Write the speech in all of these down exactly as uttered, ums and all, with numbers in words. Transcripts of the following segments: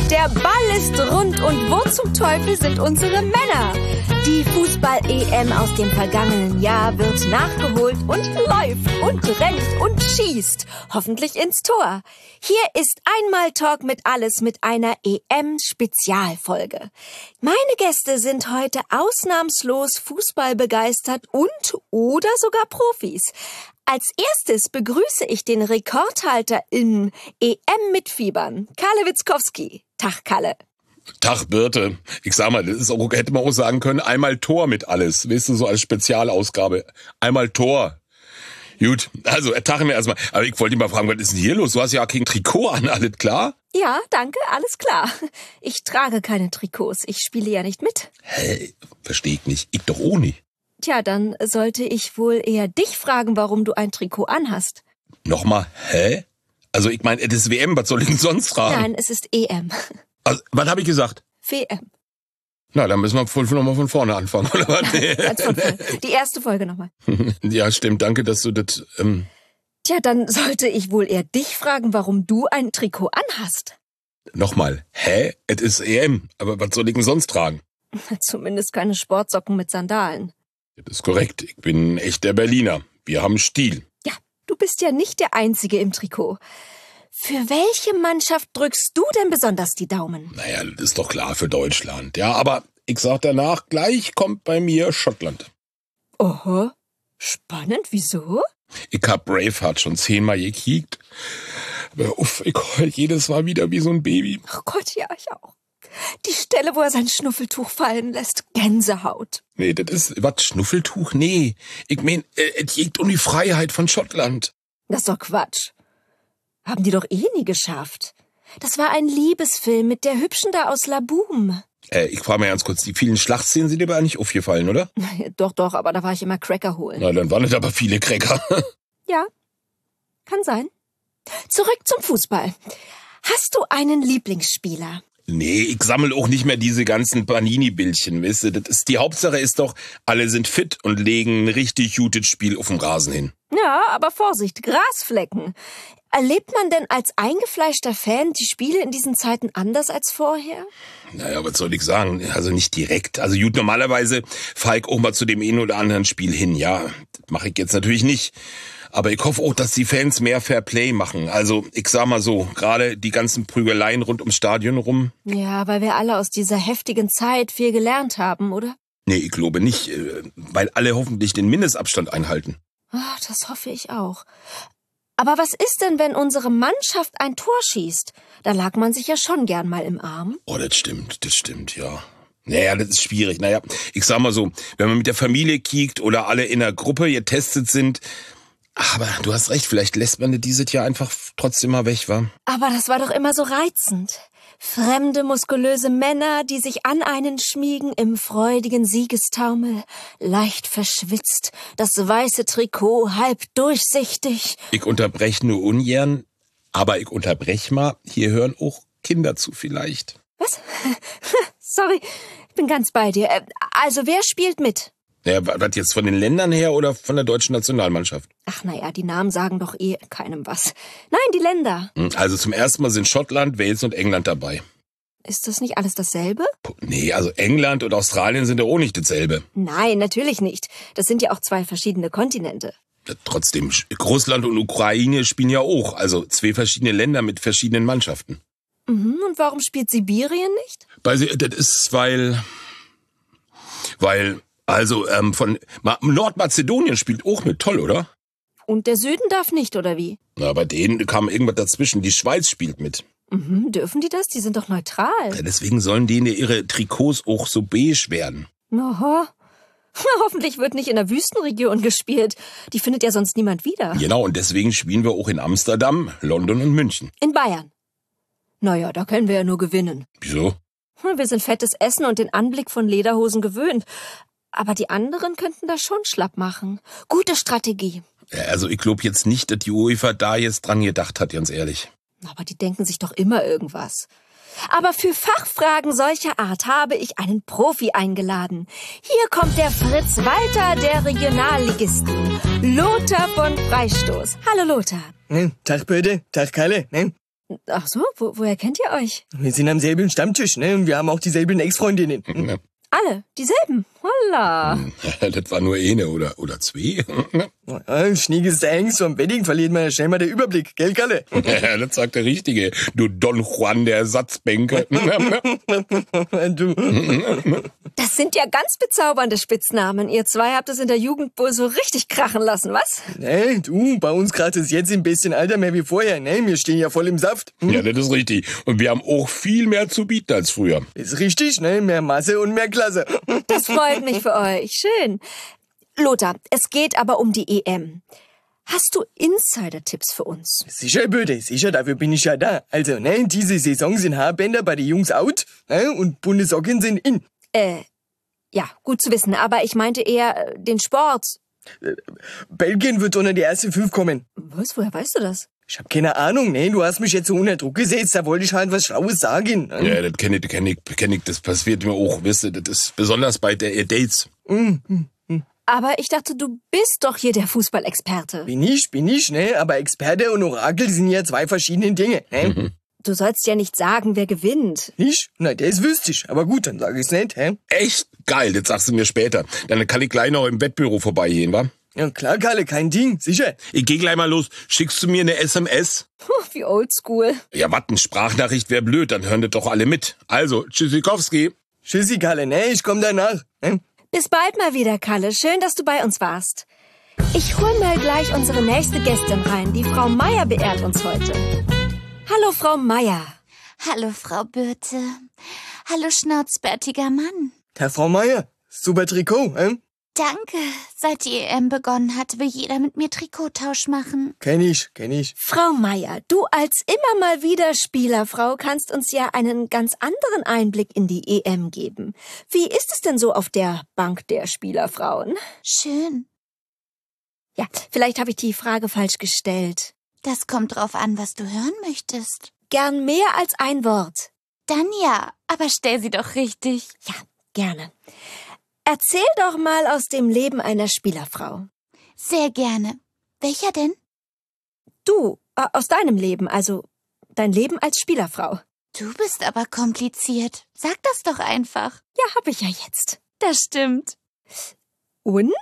Der Ball ist rund und wo zum Teufel sind unsere Männer? Die Fußball-E M aus dem vergangenen Jahr wird nachgeholt und läuft und rennt und schießt. Hoffentlich ins Tor. Hier ist einmal Talk mit alles mit einer E M-Spezialfolge. Meine Gäste sind heute ausnahmslos fußballbegeistert und oder sogar Profis. Als erstes begrüße ich den Rekordhalter in E M-Mitfiebern, Kalle Witzkowski. Tag, Kalle. Tag, Birte. Ich sag mal, das ist auch, hätte man auch sagen können, einmal Tor mit alles. Weißt du, so als Spezialausgabe. Einmal Tor. Gut, also ertachen wir erstmal. Aber ich wollte dich mal fragen, was ist denn hier los? Du hast ja kein Trikot an, alles klar? Ja, danke, alles klar. Ich trage keine Trikots, ich spiele ja nicht mit. Hä? Versteh ich nicht. Ich doch auch nicht. Tja, dann sollte ich wohl eher dich fragen, warum du ein Trikot anhast. Nochmal, hä? Also ich meine, das ist W M, was soll ich denn sonst tragen? Nein, es ist E M. Also, was habe ich gesagt? W M. Na, dann müssen wir voll nochmal von vorne anfangen, oder was? Ganz von vorne. Die erste Folge nochmal. Ja, stimmt, danke, dass du das... Ähm Tja, dann sollte ich wohl eher dich fragen, warum du ein Trikot anhast. Nochmal, hä? Es ist E M, aber was soll ich denn sonst tragen? Zumindest keine Sportsocken mit Sandalen. Das ist korrekt, ich bin ein echter Berliner. Wir haben Stil. Ja, du bist ja nicht der Einzige im Trikot. Für welche Mannschaft drückst du denn besonders die Daumen? Naja, das ist doch klar für Deutschland. Ja, aber ich sag danach, gleich kommt bei mir Schottland. Oho, spannend, wieso? Ich hab Braveheart schon zehnmal gekickt. Aber uff, ich heul jedes Mal wieder wie so ein Baby. Ach Gott, ja, ich auch. Die Stelle, wo er sein Schnuffeltuch fallen lässt, Gänsehaut. Nee, das ist, was, Schnuffeltuch? Nee, ich mein, es geht um die Freiheit von Schottland. Das ist doch Quatsch. Haben die doch eh nie geschafft. Das war ein Liebesfilm mit der Hübschen da aus Laboom. Äh, ich frage mal ganz kurz, die vielen Schlachtszenen sind dir aber nicht aufgefallen, oder? Doch, doch, aber da war ich immer Cracker holen. Na, dann waren es aber viele Cracker. Ja, kann sein. Zurück zum Fußball. Hast du einen Lieblingsspieler? Nee, ich sammle auch nicht mehr diese ganzen Panini-Bildchen, weißt du? Das ist, die Hauptsache ist doch, alle sind fit und legen ein richtig gutes Spiel auf dem Rasen hin. Ja, aber Vorsicht, Grasflecken. Erlebt man denn als eingefleischter Fan die Spiele in diesen Zeiten anders als vorher? Naja, was soll ich sagen? Also nicht direkt. Also gut, normalerweise fahre ich auch mal zu dem einen oder anderen Spiel hin. Ja, das mache ich jetzt natürlich nicht. Aber ich hoffe auch, dass die Fans mehr Fairplay machen. Also, ich sag mal so, gerade die ganzen Prügeleien rund ums Stadion rum. Ja, weil wir alle aus dieser heftigen Zeit viel gelernt haben, oder? Nee, ich glaube nicht, weil alle hoffentlich den Mindestabstand einhalten. Ach, das hoffe ich auch. Aber was ist denn, wenn unsere Mannschaft ein Tor schießt? Da lag man sich ja schon gern mal im Arm. Oh, das stimmt, das stimmt, ja. Naja, das ist schwierig. Naja, ich sag mal so, wenn man mit der Familie kiekt oder alle in einer Gruppe getestet sind... Aber du hast recht, vielleicht lässt man dieses Jahr einfach trotzdem mal weg, wa? Aber das war doch immer so reizend. Fremde, muskulöse Männer, die sich an einen schmiegen im freudigen Siegestaumel, leicht verschwitzt, das weiße Trikot halb durchsichtig. Ich unterbrech nur ungern, aber ich unterbrech mal, hier hören auch Kinder zu vielleicht. Was? Sorry, ich bin ganz bei dir. Also wer spielt mit? Ja, was jetzt von den Ländern her oder von der deutschen Nationalmannschaft? Ach naja, die Namen sagen doch eh keinem was. Nein, die Länder. Also zum ersten Mal sind Schottland, Wales und England dabei. Ist das nicht alles dasselbe? Nee, also England und Australien sind ja auch nicht dasselbe. Nein, natürlich nicht. Das sind ja auch zwei verschiedene Kontinente. Ja, trotzdem, Russland und Ukraine spielen ja auch. Also zwei verschiedene Länder mit verschiedenen Mannschaften. Mhm, und warum spielt Sibirien nicht? Weil das ist, weil... Weil... Also, ähm, von Nordmazedonien spielt auch mit, toll, oder? Und der Süden darf nicht, oder wie? Na, bei denen kam irgendwas dazwischen. Die Schweiz spielt mit. Mhm, dürfen die das? Die sind doch neutral. Ja, deswegen sollen denen ihre Trikots auch so beige werden. Oho. Hoffentlich wird nicht in der Wüstenregion gespielt. Die findet ja sonst niemand wieder. Genau, und deswegen spielen wir auch in Amsterdam, London und München. In Bayern. Naja, da können wir ja nur gewinnen. Wieso? Wir sind fettes Essen und den Anblick von Lederhosen gewöhnt. Aber die anderen könnten das schon schlapp machen. Gute Strategie. Also ich glaube jetzt nicht, dass die UEFA da jetzt dran gedacht hat, ganz ehrlich. Aber die denken sich doch immer irgendwas. Aber für Fachfragen solcher Art habe ich einen Profi eingeladen. Hier kommt der Fritz Walter der Regionalligisten, Lothar von Freistoß. Hallo Lothar. Tag Böde, Tag Kalle. Ach so, wo, woher kennt ihr euch? Wir sind am selben Stammtisch, ne? Und wir haben auch dieselben Ex-Freundinnen. Ja. Alle, dieselben. Holla. Das war nur eine oder, oder zwei. Ja, Schniegels der Hengst vom Wedding verliert man ja schnell mal den Überblick, gell, Kalle? Ja, das sagt der Richtige, du Don Juan der Ersatzbänke. Du. Das sind ja ganz bezaubernde Spitznamen. Ihr zwei habt es in der Jugend wohl so richtig krachen lassen, was? Ne, du, bei uns gerade ist jetzt im besten Alter mehr wie vorher, ne? Wir stehen ja voll im Saft. Hm? Ja, das ist richtig. Und wir haben auch viel mehr zu bieten als früher. Ist richtig, ne? Mehr Masse und mehr Klasse. Das freut mich für euch. Schön. Lothar, es geht aber um die E M. Hast du Insider-Tipps für uns? Sicher, Böde, sicher, dafür bin ich ja da. Also, ne, diese Saison sind Haarbänder bei den Jungs out, ne? Und bunte Socken sind in. Äh, ja, gut zu wissen, aber ich meinte eher äh, den Sport. Belgien wird unter die ersten fünf kommen. Was? Woher weißt du das? Ich hab keine Ahnung, ne? Du hast mich jetzt so unter Druck gesetzt, da wollte ich halt was Schlaues sagen. Ne? Ja, das kenne ich, kenn ich, kenn ich, das passiert mir auch, wisst ihr, das ist besonders bei der Dates. Mhm. Mhm. Aber ich dachte, du bist doch hier der Fußballexperte. Bin ich, bin ich, ne? Aber Experte und Orakel sind ja zwei verschiedene Dinge, ne? Mhm. Du sollst ja nicht sagen, wer gewinnt. Ich? Na, das wüsste ich. Aber gut, dann sag ich's nicht, hä? Echt geil, das sagst du mir später. Dann kann ich gleich noch im Wettbüro vorbeigehen, wa? Ja, klar, Kalle, kein Ding, sicher. Ich geh gleich mal los. Schickst du mir eine S M S? Puh, wie oldschool. Ja, wat, eine Sprachnachricht wär blöd, dann hören das doch alle mit. Also, Tschüssikowski. Tschüssi, Kalle, ne? Ich komm danach. Ne? Bis bald mal wieder, Kalle. Schön, dass du bei uns warst. Ich hol mal gleich unsere nächste Gästin rein. Die Frau Meier beehrt uns heute. Hallo, Frau Meier. Hallo, Frau Birte. Hallo, schnauzbärtiger Mann. Herr Frau Meier, super Trikot, hä? Danke. Seit die E M begonnen hat, will jeder mit mir Trikottausch machen. Kenn ich, kenn ich. Frau Meier, du als immer mal wieder Spielerfrau kannst uns ja einen ganz anderen Einblick in die E M geben. Wie ist es denn so auf der Bank der Spielerfrauen? Schön. Ja, vielleicht habe ich die Frage falsch gestellt. Das kommt drauf an, was du hören möchtest. Gern mehr als ein Wort. Dann ja, aber stell sie doch richtig. Ja, gerne. Erzähl doch mal aus dem Leben einer Spielerfrau. Sehr gerne. Welcher denn? Du, äh, aus deinem Leben, also dein Leben als Spielerfrau. Du bist aber kompliziert. Sag das doch einfach. Ja, hab ich ja jetzt. Das stimmt. Und?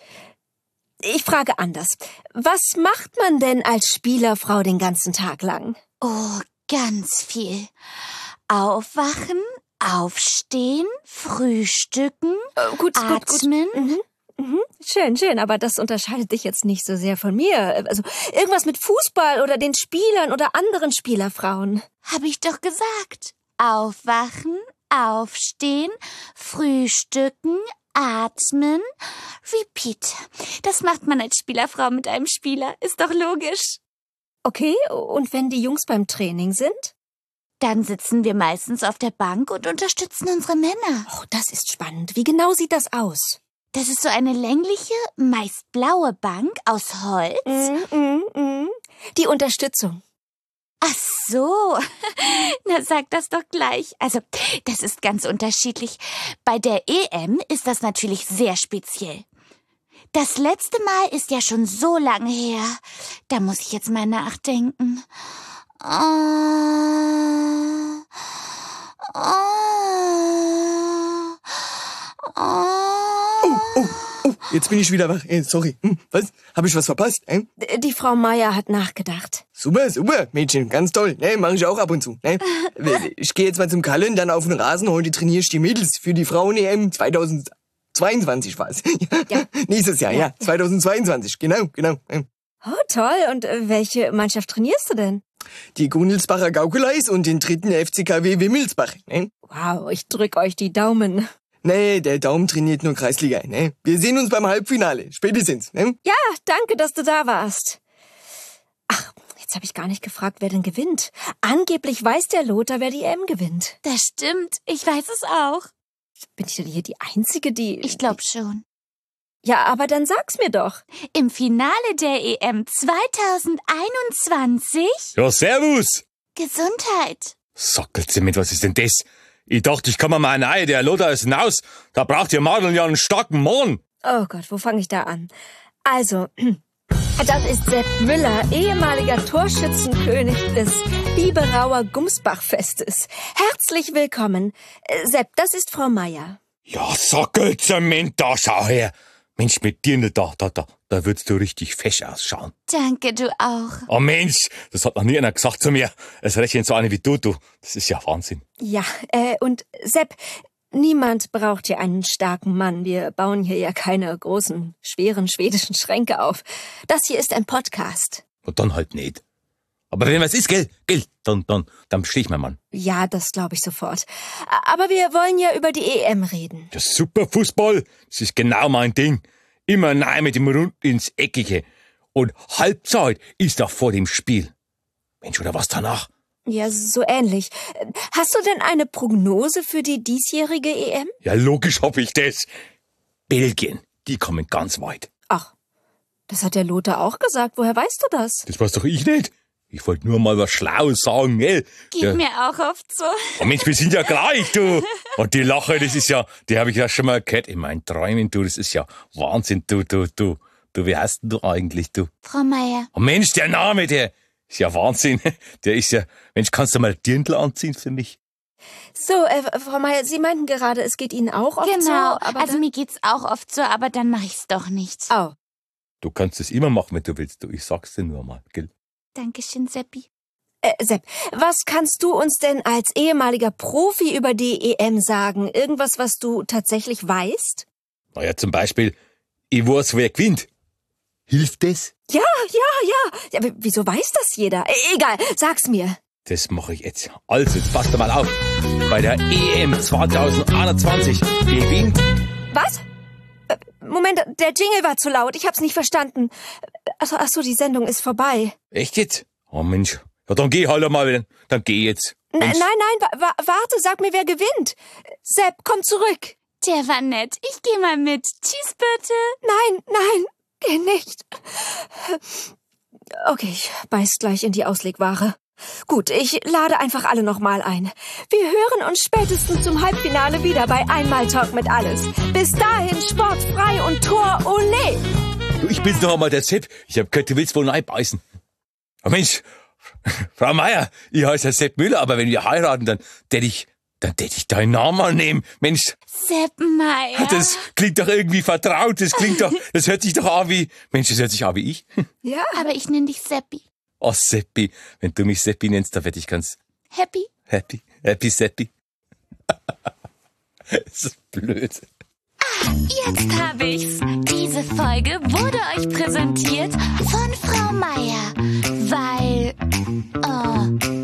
Ich frage anders. Was macht man denn als Spielerfrau den ganzen Tag lang? Oh, ganz viel. Aufwachen, aufstehen, frühstücken, Äh, gut, atmen. Gut, gut. Mhm. Mhm. Schön, schön, aber das unterscheidet dich jetzt nicht so sehr von mir. Also irgendwas mit Fußball oder den Spielern oder anderen Spielerfrauen. Hab ich doch gesagt. Aufwachen, aufstehen, frühstücken, atmen, repeat. Das macht man als Spielerfrau mit einem Spieler. Ist doch logisch. Okay, und wenn die Jungs beim Training sind? Dann sitzen wir meistens auf der Bank und unterstützen unsere Männer. Oh, das ist spannend. Wie genau sieht das aus? Das ist so eine längliche, meist blaue Bank aus Holz. Mm, mm, mm. Die Unterstützung. Ach so, na sag das doch gleich. Also, das ist ganz unterschiedlich. Bei der E M ist das natürlich sehr speziell. Das letzte Mal ist ja schon so lange her. Da muss ich jetzt mal nachdenken. Oh, oh, oh. Oh, oh, oh, jetzt bin ich wieder wach. Ey, sorry. Hm, was? Habe ich was verpasst? Äh? Die Frau Meier hat nachgedacht. Super, super, Mädchen, ganz toll. Ne, mache ich auch ab und zu. Ne? Ich gehe jetzt mal zum Kallen, dann auf den Rasen. Heute trainiere ich die Mädels für die Frauen-E M zweitausendzweiundzwanzig war's. Ja. Nächstes Jahr, ja. zweitausendzweiundzwanzig, genau, genau. Oh, toll. Und äh, welche Mannschaft trainierst du denn? Die Grunelsbacher Gaukeleis und den dritten F C K W Wimmelsbach. Ne? Wow, ich drück euch die Daumen. Nee, der Daumen trainiert nur Kreisliga. Ne? Wir sehen uns beim Halbfinale, spätestens. Ne? Ja, danke, dass du da warst. Ach, jetzt habe ich gar nicht gefragt, wer denn gewinnt. Angeblich weiß der Lothar, wer die E M gewinnt. Das stimmt, ich weiß es auch. Bin ich denn hier die Einzige, die... Ich glaube schon. Ja, aber dann sag's mir doch. Im Finale der E M zweitausendeinundzwanzig... Ja, servus. Gesundheit. Sackelt's mit, was ist denn das? Ich dachte, ich komme mal eine Ei, der Lothar ist hinaus. Da braucht ihr Madel ja einen starken Mann. Oh Gott, wo fange ich da an? Also, Das ist Sepp Müller, ehemaliger Torschützenkönig des Biberauer Gumsbach-Festes. Herzlich willkommen. Äh, Sepp, das ist Frau Meier. Ja, Sockelzement, da schau her. Mensch, mit dir ne, da, da, da, da würdest du richtig fesch ausschauen. Danke, du auch. Oh Mensch, das hat noch nie einer gesagt zu mir. Es rechnet so eine wie du, du. Das ist ja Wahnsinn. Ja, äh, und Sepp, niemand braucht hier einen starken Mann. Wir bauen hier ja keine großen, schweren schwedischen Schränke auf. Das hier ist ein Podcast. Und dann halt nicht. Aber wenn was ist, gell, gell, dann, dann, dann steh ich mein Mann. Ja, das glaube ich sofort. Aber wir wollen ja über die E M reden. Ja, super Fußball, das ist genau mein Ding. Immer nein mit dem Rund ins Eckige. Und Halbzeit ist doch vor dem Spiel. Mensch, oder was danach? Ja, so ähnlich. Hast du denn eine Prognose für die diesjährige E M? Ja, logisch hab ich das. Belgien, die kommen ganz weit. Ach, das hat der Lothar auch gesagt. Woher weißt du das? Das weiß doch ich nicht. Ich wollte nur mal was Schlaues sagen, gell? Geht Ja. mir auch oft so. Oh Mensch, wir sind ja gleich, du. Und die Lache, das ist ja, die habe ich ja schon mal gehört in meinen Träumen, du. Das ist ja Wahnsinn, du, du, du. Du, wie heißt denn du eigentlich, du? Frau Meier. Oh Mensch, der Name, der ist ja Wahnsinn. Der ist ja, Mensch, kannst du mal Dirndl anziehen für mich? So, äh, Frau Meier, Sie meinten gerade, es geht Ihnen auch oft so. Genau, Aber also dann- mir geht's auch oft so, aber dann mache ich's doch nicht. Oh, Du kannst es immer machen, wenn du willst, du. Ich sag's dir nur mal, gell? Dankeschön, Seppi. äh, Sepp, was kannst du uns denn als ehemaliger Profi über die E M sagen? Irgendwas, was du tatsächlich weißt? Naja, zum Beispiel, ich weiß, wer gewinnt. Hilft das? Ja, ja, ja. ja aber wieso weiß das jeder? Äh, egal, sag's mir. Das mache ich jetzt. Also, jetzt passt mal auf. Bei der E M zwanzig einundzwanzig gewinnt. Was? Äh, Moment, der Jingle war zu laut. Ich hab's nicht verstanden. Achso, ach so, die Sendung ist vorbei. Echt jetzt? Oh Mensch. Ja, dann geh halt mal. Dann geh jetzt. N nein, Mensch. nein, wa wa warte, sag mir, wer gewinnt. Sepp, komm zurück. Der war nett. Ich geh mal mit. Tschüss, bitte. Nein, nein, geh nicht. Okay, ich beiß gleich in die Auslegware. Gut, ich lade einfach alle nochmal ein. Wir hören uns spätestens zum Halbfinale wieder bei Einmal Talk mit Alles. Bis dahin sportfrei und Tor ole. Du, ich bin's noch einmal der Sepp. Ich hab gehört, du willst wohl reinbeißen. Oh Mensch, Frau Meier, ich heiße Sepp Müller, aber wenn wir heiraten, dann tät ich, dann tät ich deinen Namen nehmen. Mensch, Sepp Meier. das klingt doch irgendwie vertraut. Das klingt doch, das hört sich doch an wie, Mensch, das hört sich an wie ich. Ja, Aber ich nenn dich Seppi. Oh, Seppi. Wenn du mich Seppi nennst, dann werd ich ganz Happy? happy. Happy Seppi. Das ist blöd. Jetzt habe ich's. Diese Folge wurde euch präsentiert von Frau Meier. Weil, oh,